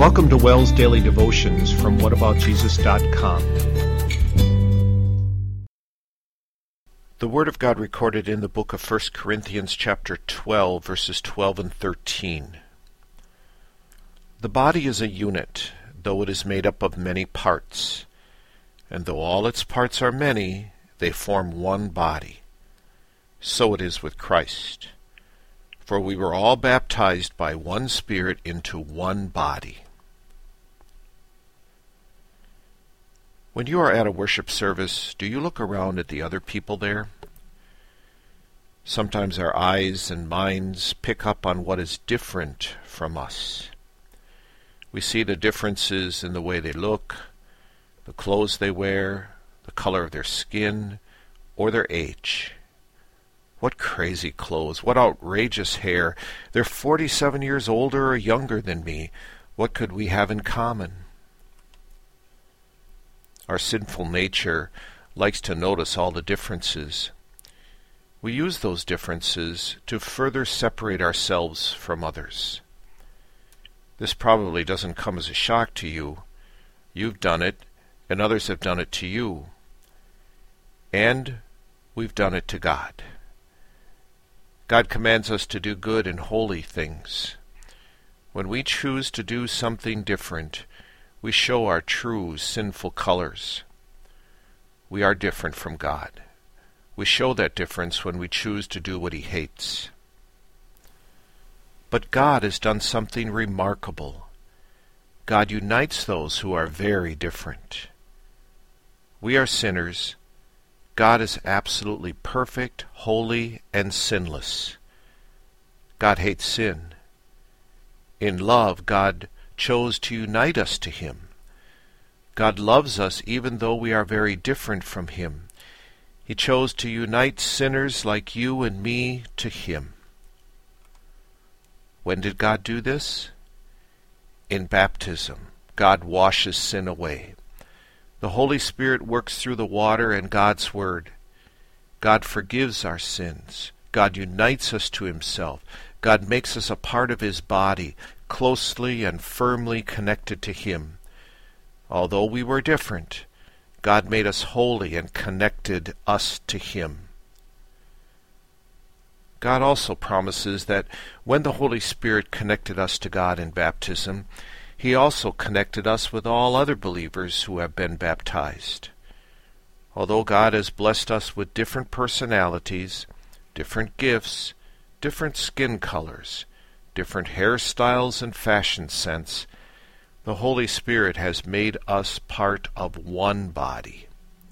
Welcome to Wells Daily Devotions from whataboutjesus.com. The Word of God recorded in the book of 1 Corinthians chapter 12, verses 12 and 13. The body is a unit, though it is made up of many parts. And though all its parts are many, they form one body. So it is with Christ. For we were all baptized by one Spirit into one body. When you are at a worship service, do you look around at the other people there? Sometimes our eyes and minds pick up on what is different from us. We see the differences in the way they look, the clothes they wear, the color of their skin, or their age. What crazy clothes, what outrageous hair. They're 47 years older or younger than me. What could we have in common? Our sinful nature likes to notice all the differences. We use those differences to further separate ourselves from others. This probably doesn't come as a shock to you. You've done it, and others have done it to you. And we've done it to God. God commands us to do good and holy things. When we choose to do something different, we show our true sinful colors. We are different from God. We show that difference when we choose to do what He hates. But God has done something remarkable. God unites those who are very different. We are sinners. God is absolutely perfect, holy, and sinless. God hates sin. In love, God chose to unite us to Him. God loves us even though we are very different from Him. He chose to unite sinners like you and me to Him. When did God do this? In baptism, God washes sin away. The Holy Spirit works through the water and God's Word. God forgives our sins. God unites us to Himself. God makes us a part of His body, closely and firmly connected to Him. Although we were different, God made us holy and connected us to Him. God also promises that when the Holy Spirit connected us to God in baptism, He also connected us with all other believers who have been baptized. Although God has blessed us with different personalities, different gifts, different skin colors, different hairstyles and fashion sense, the Holy Spirit has made us part of one body.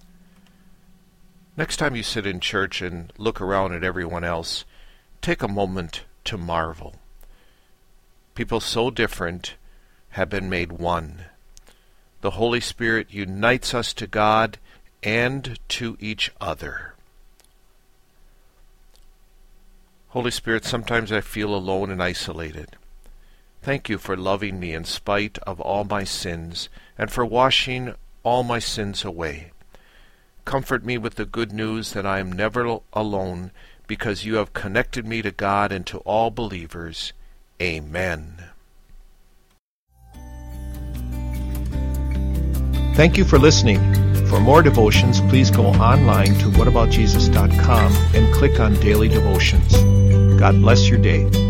Next time you sit in church and look around at everyone else, take a moment to marvel. People so different have been made one. The Holy Spirit unites us to God and to each other. Holy Spirit, sometimes I feel alone and isolated. Thank you for loving me in spite of all my sins and for washing all my sins away. Comfort me with the good news that I am never alone because you have connected me to God and to all believers. Amen. Thank you for listening. For more devotions, please go online to whataboutjesus.com and click on Daily Devotions. God bless your day.